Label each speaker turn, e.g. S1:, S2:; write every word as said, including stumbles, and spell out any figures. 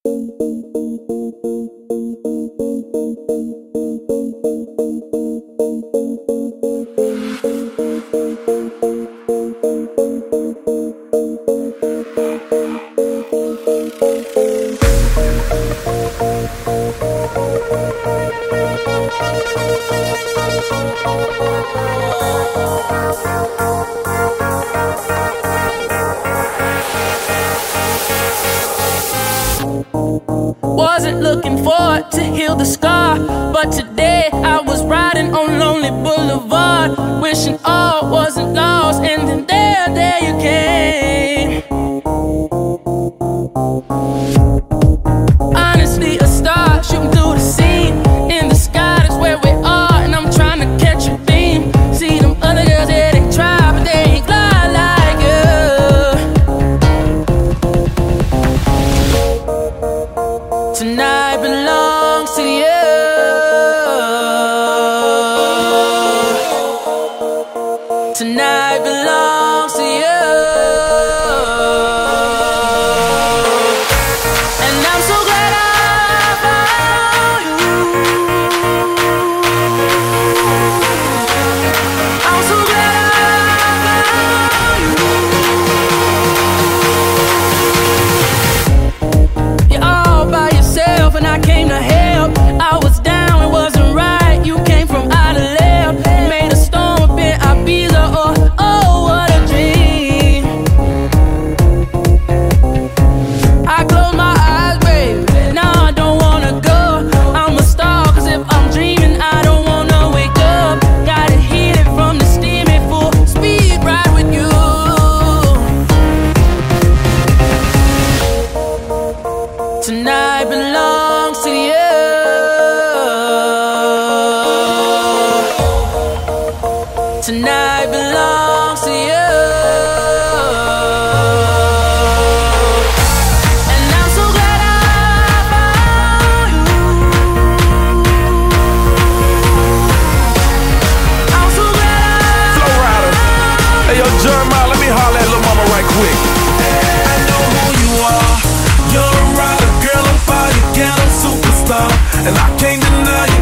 S1: Wasn't looking forward to heal the scar, but today I was riding on Lonely Boulevard, wishing all wasn't lost, and then there, there you came. Honestly, a star shooting through the scene. In the sky, that's where we are, and I'm trying to catch a beam. See them other girls, yeah, they try, but they ain't glide like you. Tonight belongs to you. Tonight belongs to you. And I'm so glad I found you. I'm so glad I found you. You're all by yourself and I came to help. I was down, it wasn't right. You came from out of left. Made a storm up in Ibiza. Oh, oh, what a dream. I close my eyes, babe. Now I don't wanna go. I'm a star, cause if I'm dreaming, I don't wanna wake up. Gotta hit it from the steamy full speed ride with you. Tonight belongs to you. Tonight belongs to you. And I'm so glad I found you. I'm so glad I
S2: Flow Rider. Hey, yo, Jeremiah, let me holler at Lil Mama right quick.
S3: I know who you are. You're a rider, girl, I'm fire, girl, I'm superstar, and I can't deny